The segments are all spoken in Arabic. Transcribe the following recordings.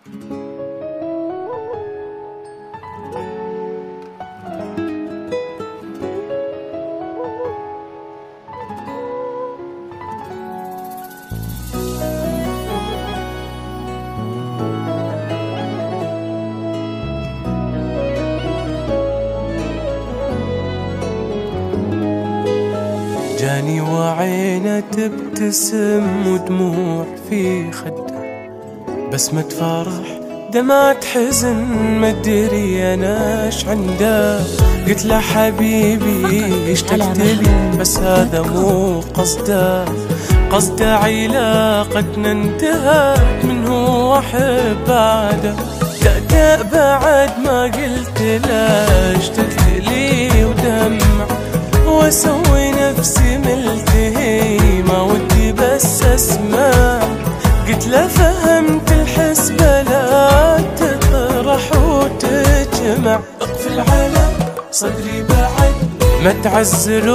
جاني وعينه تبتسم ودموع في خده، بسمة فرح دمعة حزن مدري انا ايش عنده. قلت له حبيبي اشتقت لي بس هذا مو قصده، قصده علاقتنا انتهت منه واحب بعده. تأتأ بعد ما قلت له اشتقت لي ودمع، واسوي نفسي ملتهي ما ودي بس اسمع. قلت له فهمت الحسبة لا تطرح وتجمع، اقفل على صدري بعد ما تعزل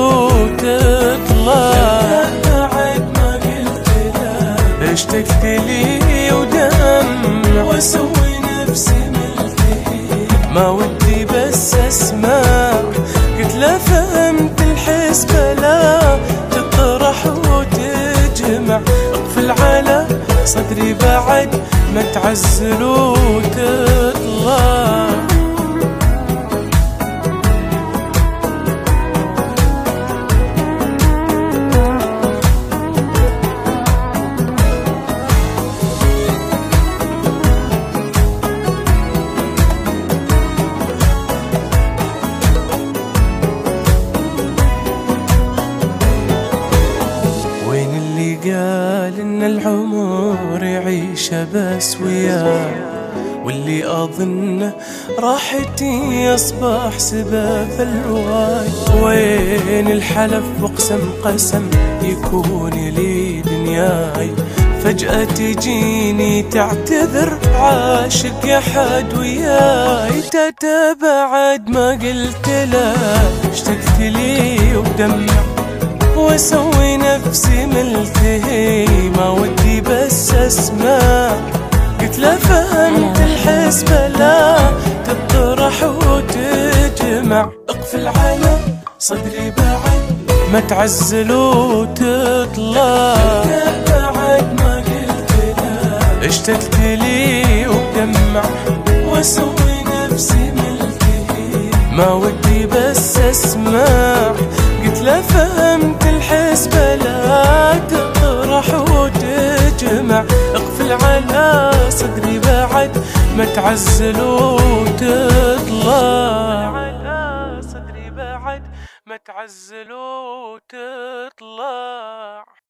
وتطلع. بعد ما قلت له اشتقت لي ودمع، واسوي نفسي ملتهي ما ودي بس اسمع. قلت له فهمت الحسبة لا تطرح وتجمع، اقفل على صدري بعد ما تعزل وتطلع. قال إن العمر يعيشه بس وياه، واللي أظنه راحتي أصبح سبب الواي. وين الحلف واقسم قسم يكون لي دنياي، فجأة تجيني تعتذر عاشق يا حد وياي. تاتا بعد ما قلت له اشتقت لي ودمع، واسوي نفسي ملتهي ما ودي بس اسمع. قلت له فهمت الحسبة لا تطرح وتجمع، اقفل على صدري بعد ما تعزل وتطلع. بعد ما قلت له اشتقت لي ودمع، واسوي نفسي ملتهي ما ودي بس اسمع. قلت له فهمت الحسبة لا تطرح وتجمع، اقفل على صدري بعد ما تعزل وتطلع. على صدري بعد ما تعزل وتطلع.